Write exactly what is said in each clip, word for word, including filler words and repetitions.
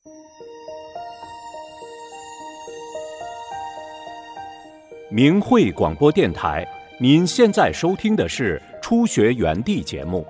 明慧广播电台，您现在收听的是初学园地节目。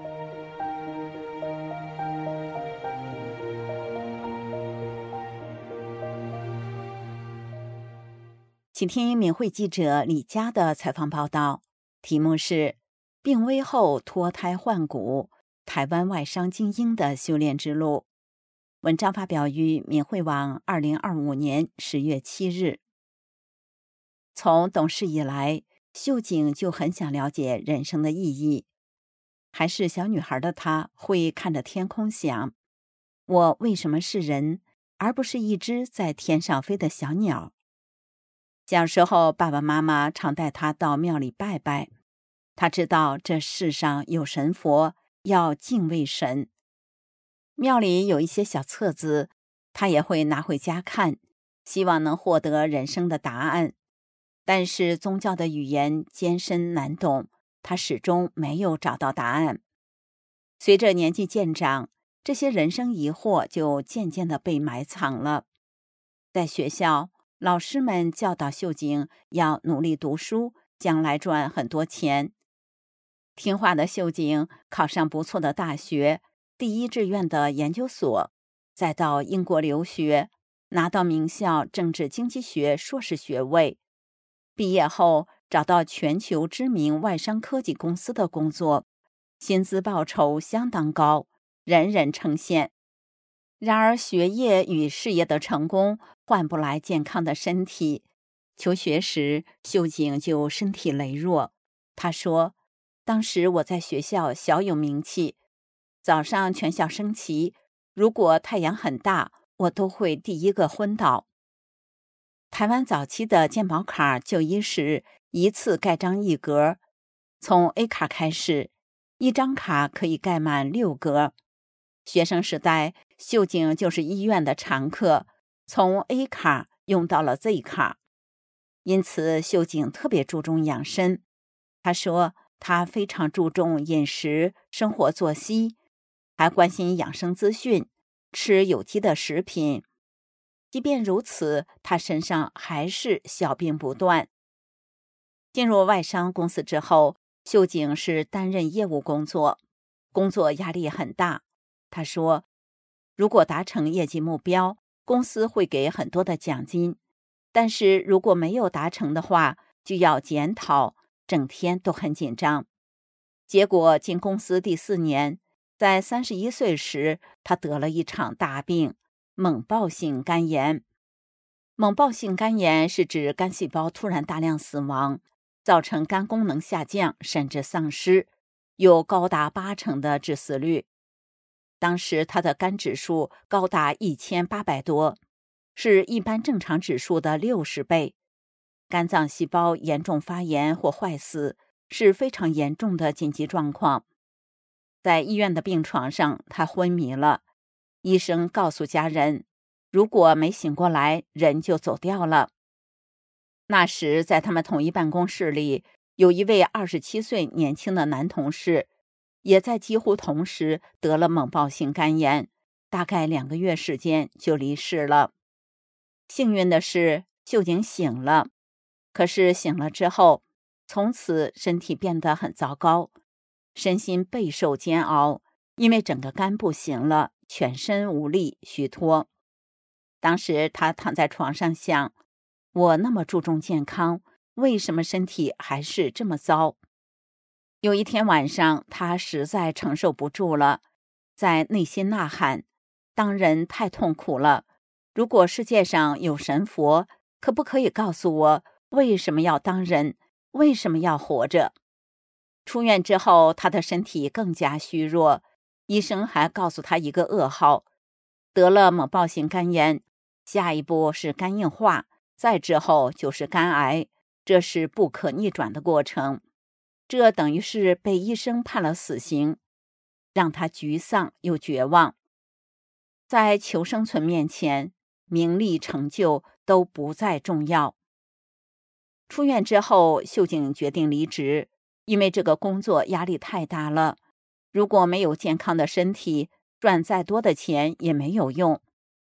请听明慧记者李佳的采访报道，题目是病危后脱胎换骨，台湾外商精英的修炼之路。文章发表于明慧网二零二五年十月七日。从懂事以来，秀景就很想了解人生的意义。还是小女孩的她会看着天空想，我为什么是人，而不是一只在天上飞的小鸟？小时候，爸爸妈妈常带她到庙里拜拜，她知道这世上有神佛，要敬畏神。庙里有一些小册子，她也会拿回家看，希望能获得人生的答案。但是宗教的语言艰深难懂，他始终没有找到答案。随着年纪渐长，这些人生疑惑就渐渐地被埋藏了。在学校，老师们教导秀景要努力读书，将来赚很多钱。听话的秀景考上不错的大学，第一志愿的研究所，再到英国留学，拿到名校政治经济学硕士学位。毕业后找到全球知名外商科技公司的工作，薪资报酬相当高，人人称羡。然而学业与事业的成功换不来健康的身体。求学时，秀景就身体羸弱。他说，当时我在学校小有名气，早上全校升旗，如果太阳很大，我都会第一个昏倒。台湾早期的健保卡就医时一次盖章一格，从 A 卡开始，一张卡可以盖满六格。学生时代，秀景就是医院的常客，从 A 卡用到了 Z 卡，因此秀景特别注重养生。他说他非常注重饮食、生活作息，还关心养生资讯，吃有机的食品。即便如此，他身上还是小病不断。进入外商公司之后，秀景是担任业务工作，工作压力很大。他说，如果达成业绩目标，公司会给很多的奖金，但是如果没有达成的话，就要检讨，整天都很紧张。结果进公司第四年，在三十一岁时，他得了一场大病，猛暴性肝炎。猛暴性肝炎是指肝细胞突然大量死亡，造成肝功能下降甚至丧失，有高达八成的致死率。当时他的肝指数高达一千八百多，是一般正常指数的六十倍。肝脏细胞严重发炎或坏死是非常严重的紧急状况。在医院的病床上，他昏迷了。医生告诉家人，如果没醒过来，人就走掉了。那时在他们同一办公室里，有一位二十七岁年轻的男同事，也在几乎同时得了猛暴性肝炎，大概两个月时间就离世了。幸运的是，秀景醒了，可是醒了之后，从此身体变得很糟糕，身心备受煎熬，因为整个肝不行了，全身无力虚脱。当时他躺在床上想，我那么注重健康，为什么身体还是这么糟？有一天晚上，他实在承受不住了，在内心呐喊，当人太痛苦了，如果世界上有神佛，可不可以告诉我，为什么要当人，为什么要活着？出院之后，他的身体更加虚弱，医生还告诉他一个噩耗，得了猛暴性肝炎，下一步是肝硬化，再之后就是肝癌，这是不可逆转的过程。这等于是被医生判了死刑，让他沮丧又绝望。在求生存面前，名利成就都不再重要。出院之后，秀景决定离职，因为这个工作压力太大了，如果没有健康的身体，赚再多的钱也没有用。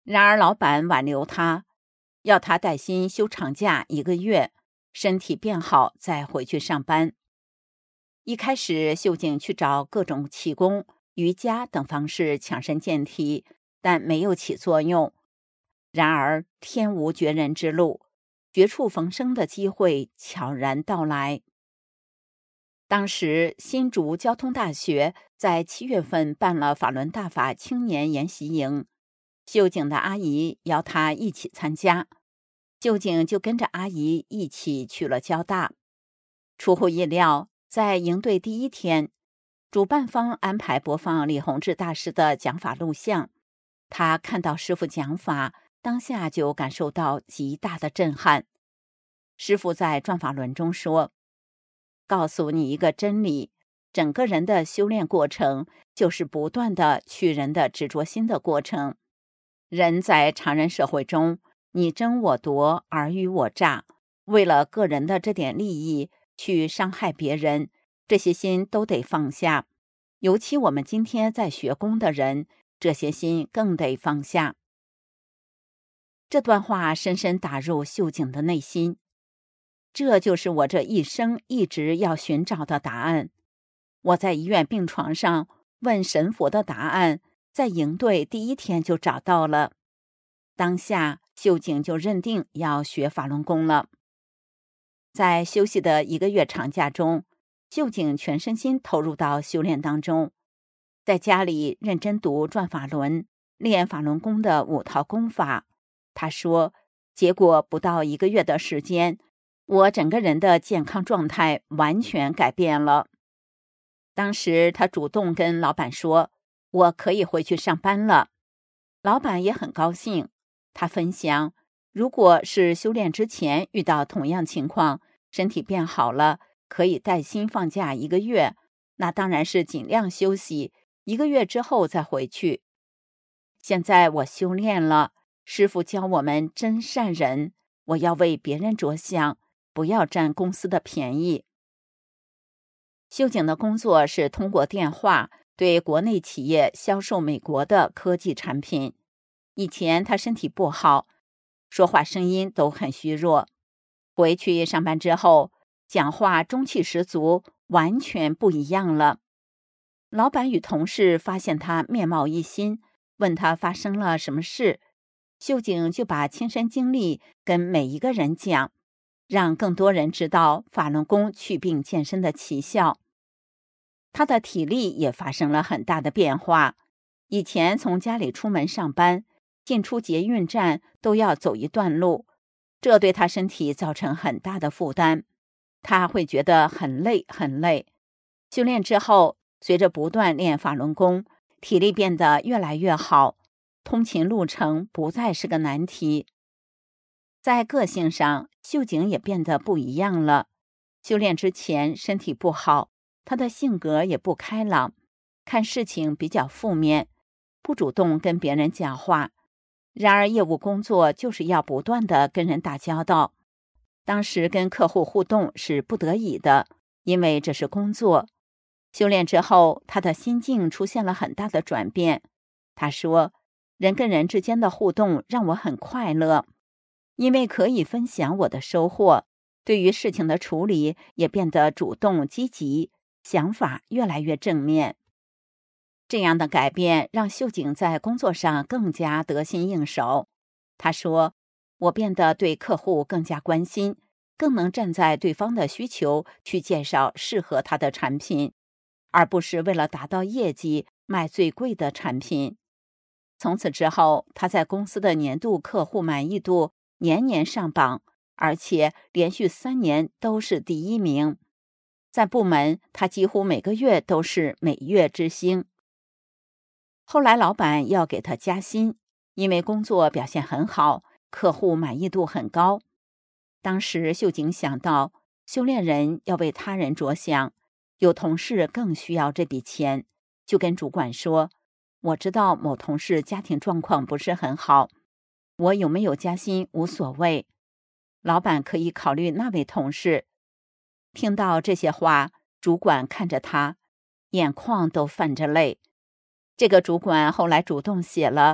然而老板挽留他，要他带薪休长假一个月，身体变好再回去上班。一开始秀景去找各种气功、瑜伽等方式强身健体，但没有起作用。然而天无绝人之路，绝处逢生的机会悄然到来。当时新竹交通大学在七月份办了法轮大法青年研习营，秀景的阿姨邀他一起参加，秀景就跟着阿姨一起去了交大。出乎意料，在营队第一天，主办方安排播放李洪志大师的讲法录像。他看到师父讲法，当下就感受到极大的震撼。师父在转法轮中说，告诉你一个真理，整个人的修炼过程就是不断的去人的执着心的过程。人在常人社会中，你争我夺，尔虞我诈，为了个人的这点利益去伤害别人，这些心都得放下。尤其我们今天在学功的人，这些心更得放下。这段话深深打入秀景的内心，这就是我这一生一直要寻找的答案。我在医院病床上问神佛的答案，在营队第一天就找到了。当下秀景就认定要学法轮功了。在休息的一个月长假中，秀景全身心投入到修炼当中，在家里认真读转法轮，练法轮功的五套功法。他说，结果不到一个月的时间，我整个人的健康状态完全改变了。当时他主动跟老板说，我可以回去上班了。老板也很高兴，他分享，如果是修炼之前遇到同样情况，身体变好了，可以带薪放假一个月，那当然是尽量休息，一个月之后再回去。现在我修炼了，师父教我们真善人，我要为别人着想，不要占公司的便宜。秀景的工作是通过电话对国内企业销售美国的科技产品。以前他身体不好，说话声音都很虚弱，回去上班之后，讲话中气十足，完全不一样了。老板与同事发现他面貌一新，问他发生了什么事，秀景就把亲身经历跟每一个人讲，让更多人知道法轮功祛病健身的奇效。他的体力也发生了很大的变化，以前从家里出门上班，进出捷运站都要走一段路，这对他身体造成很大的负担，他会觉得很累很累。修炼之后，随着不断练法轮功，体力变得越来越好，通勤路程不再是个难题。在个性上，秀景也变得不一样了。修炼之前身体不好，他的性格也不开朗，看事情比较负面，不主动跟别人讲话。然而业务工作就是要不断的跟人打交道，当时跟客户互动是不得已的，因为这是工作。修炼之后，他的心境出现了很大的转变。他说，人跟人之间的互动让我很快乐，因为可以分享我的收获，对于事情的处理也变得主动积极，想法越来越正面。这样的改变让秀景在工作上更加得心应手。他说，我变得对客户更加关心，更能站在对方的需求去介绍适合他的产品，而不是为了达到业绩卖最贵的产品。从此之后，他在公司的年度客户满意度年年上榜，而且连续三年都是第一名。在部门，他几乎每个月都是每月之星。后来老板要给他加薪，因为工作表现很好，客户满意度很高。当时秀景想到，修炼人要为他人着想，有同事更需要这笔钱，就跟主管说，我知道某同事家庭状况不是很好，我有没有加薪无所谓，老板可以考虑那位同事。听到这些话，主管看着他，眼眶都泛着泪。这个主管后来主动写了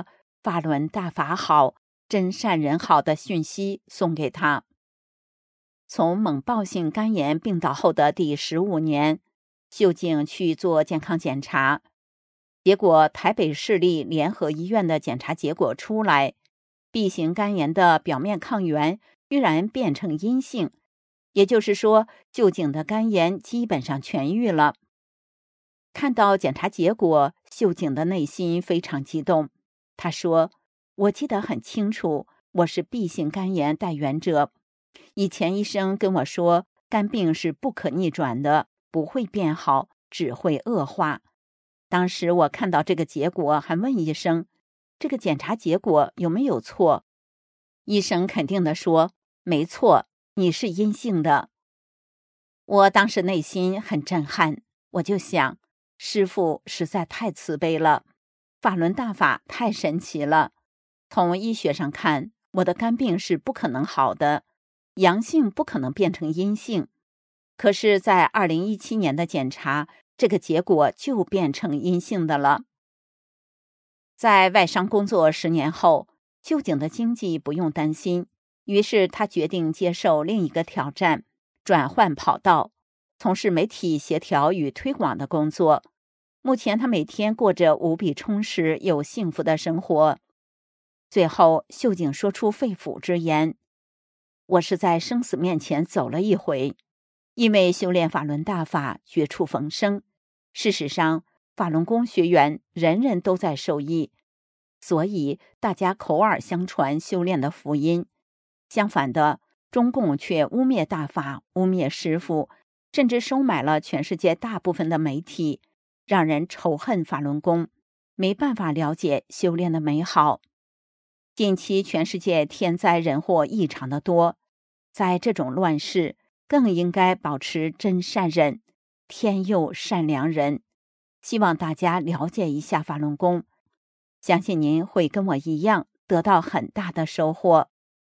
法轮大法好，真善人好的讯息送给他。从猛暴性肝炎病倒后的第十五年，秀静去做健康检查，结果台北市立联合医院的检查结果出来， B 型肝炎的表面抗原居然变成阴性，也就是说，秀静的肝炎基本上痊愈了。看到检查结果，秀静的内心非常激动。她说：“我记得很清楚，我是 B 型肝炎带原者。以前医生跟我说，肝病是不可逆转的，不会变好，只会恶化。当时我看到这个结果，还问医生，这个检查结果有没有错？医生肯定地说，没错，你是阴性的。我当时内心很震撼，我就想，师父实在太慈悲了，法轮大法太神奇了。从医学上看，我的肝病是不可能好的，阳性不可能变成阴性。可是在二零一七年的检查，这个结果就变成阴性的了。在外商工作十年后，秀静的经济不用担心，于是他决定接受另一个挑战，转换跑道，从事媒体协调与推广的工作。目前他每天过着无比充实又幸福的生活。最后，秀静说出肺腑之言：“我是在生死面前走了一回，因为修炼法轮大法，绝处逢生。事实上，法轮功学员人人都在受益，所以大家口耳相传修炼的福音。相反的，中共却污蔑大法，污蔑师父，甚至收买了全世界大部分的媒体，让人仇恨法轮功，没办法了解修炼的美好。近期全世界天灾人祸异常的多，在这种乱世，更应该保持真善忍，天佑善良人。希望大家了解一下法轮功，相信您会跟我一样得到很大的收获。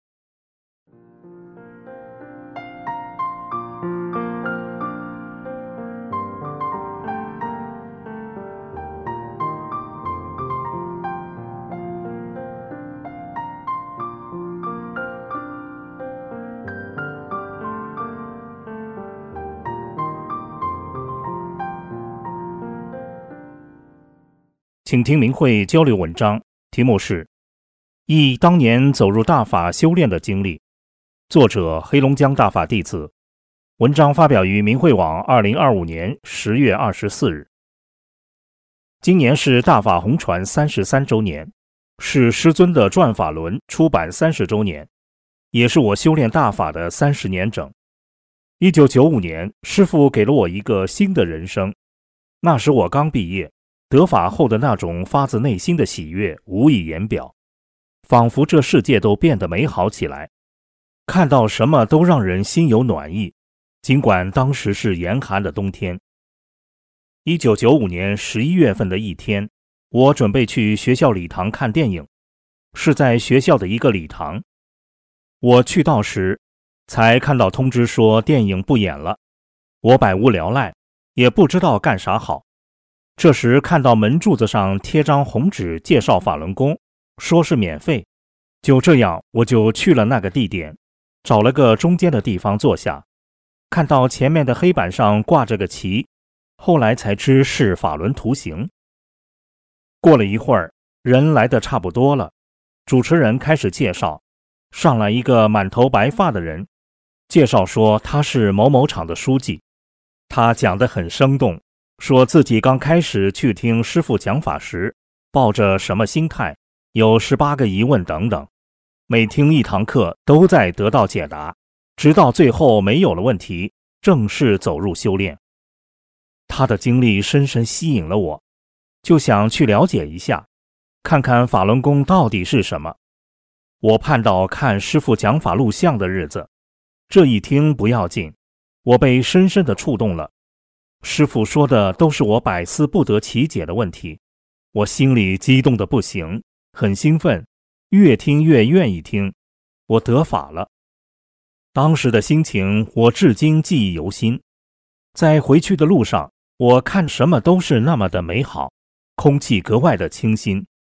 请听明慧交流文章，题目是忆当年走入大法修炼的经历，作者黑龙江大法弟子。文章发表于明慧网二零二五年十月二十四日。今年是大法红传三十三周年，是师尊的转法轮出版三十周年，也是我修炼大法的三十年整。一九九五年，师父给了我一个新的人生，那时我刚毕业，得法后的那种发自内心的喜悦无以言表，仿佛这世界都变得美好起来，看到什么都让人心有暖意，尽管当时是严寒的冬天。一九九五年十一月份的一天，我准备去学校礼堂看电影，是在学校的一个礼堂。我去到时，才看到通知说电影不演了，我百无聊赖，也不知道干啥好。这时看到门柱子上贴张红纸介绍法轮功，说是免费，就这样我就去了那个地点，找了个中间的地方坐下，看到前面的黑板上挂着个旗，后来才知是法轮图形。过了一会儿，人来的差不多了，主持人开始介绍，上来一个满头白发的人，介绍说他是某某厂的书记，他讲得很生动，说自己刚开始去听师父讲法时，抱着什么心态，有十八个疑问等等，每听一堂课都在得到解答，直到最后没有了问题，正式走入修炼。他的经历深深吸引了我，就想去了解一下，看看法轮功到底是什么。我盼到看师父讲法录像的日子，这一听不要紧，我被深深地触动了。师父说的都是我百思不得其解的问题，我心里激动得不行，很兴奋，越听越愿意听，我得法了。当时的心情我至今记忆犹新。在回去的路上，我看什么都是那么的美好，空气格外的清新。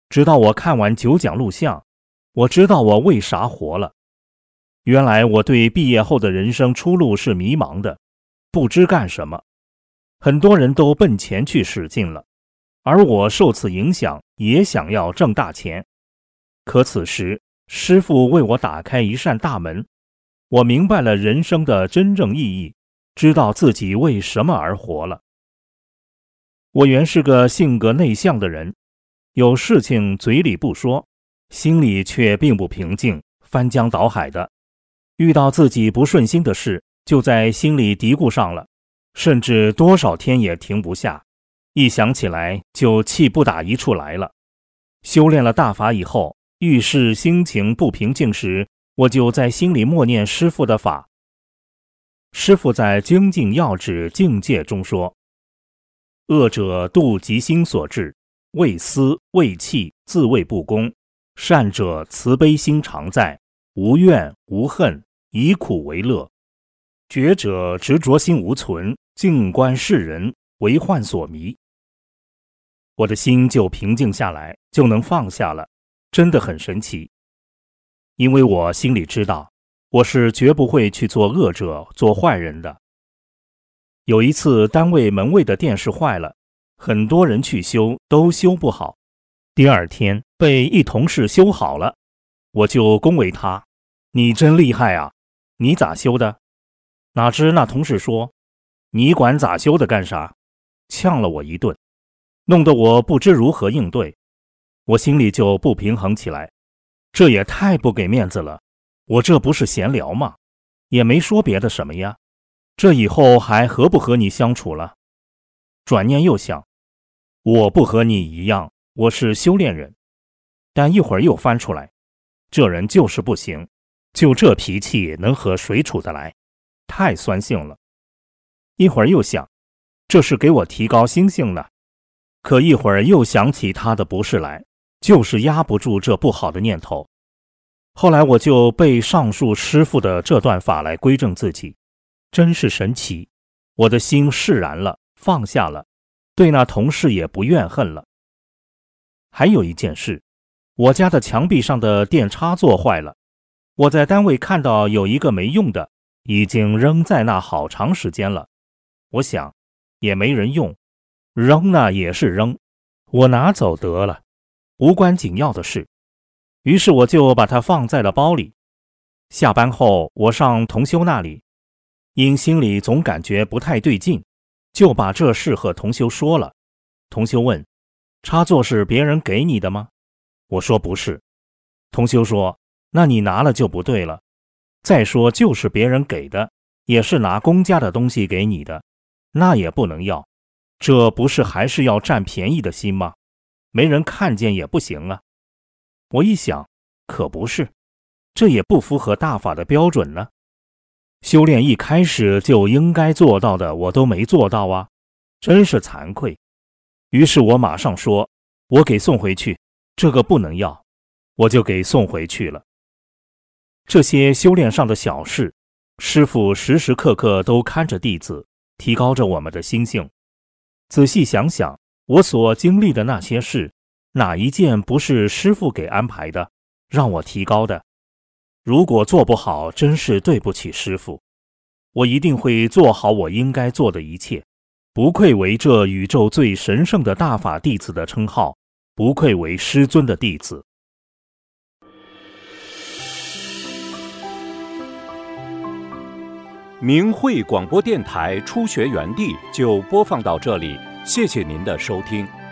直到我看完九讲录像，我知道我为啥活了。原来我对毕业后的人生出路是迷茫的，不知干什么。很多人都奔钱去使劲了，而我受此影响，也想要挣大钱。可此时，师父为我打开一扇大门，我明白了人生的真正意义，知道自己为什么而活了。我原是个性格内向的人，有事情嘴里不说，心里却并不平静，翻江倒海的。遇到自己不顺心的事，就在心里嘀咕上了，甚至多少天也停不下，一想起来就气不打一处来了。修炼了大法以后，遇事心情不平静时，我就在心里默念师父的法。师父在精进要旨境界中说，恶者妒极心所致，为私为气，自谓不公；善者慈悲心常在，无怨无恨，以苦为乐；觉者执着心无存，静观世人，为幻所迷。我的心就平静下来，就能放下了，真的很神奇。因为我心里知道，我是绝不会去做恶者、做坏人的。有一次单位门卫的电视坏了，很多人去修都修不好，第二天被一同事修好了，我就恭维他，你真厉害啊，你咋修的？哪知那同事说，你管咋修的干啥？呛了我一顿，弄得我不知如何应对。我心里就不平衡起来，这也太不给面子了，我这不是闲聊吗？也没说别的什么呀，这以后还和不和你相处了？转念又想，我不和你一样，我是修炼人。但一会儿又翻出来，这人就是不行，就这脾气能和谁处得来？太酸性了。一会儿又想，这是给我提高心性呢。可一会儿又想起他的不是来，就是压不住这不好的念头。后来我就背上述师父的这段法来归正自己，真是神奇，我的心释然了，放下了，对那同事也不怨恨了。还有一件事，我家的墙壁上的电插座坏了，我在单位看到有一个没用的，已经扔在那好长时间了。我想，也没人用，扔那也是扔，我拿走得了，无关紧要的事。于是我就把它放在了包里。下班后，我上同修那里，因心里总感觉不太对劲，就把这事和同修说了。同修问，插座是别人给你的吗？我说不是。同修说，那你拿了就不对了。再说就是别人给的，也是拿公家的东西给你的，那也不能要，这不是还是要占便宜的心吗？没人看见也不行啊。我一想，可不是，这也不符合大法的标准呢。修炼一开始就应该做到的，我都没做到啊，真是惭愧。于是我马上说，我给送回去，这个不能要，我就给送回去了。这些修炼上的小事，师父时时刻刻都看着弟子，提高着我们的心性。仔细想想，我所经历的那些事，哪一件不是师父给安排的，让我提高的？如果做不好，真是对不起师父。我一定会做好我应该做的一切，不愧为这宇宙最神圣的大法弟子的称号，不愧为师尊的弟子。 明慧广播电台初学园地就播放到这里，谢谢您的收听。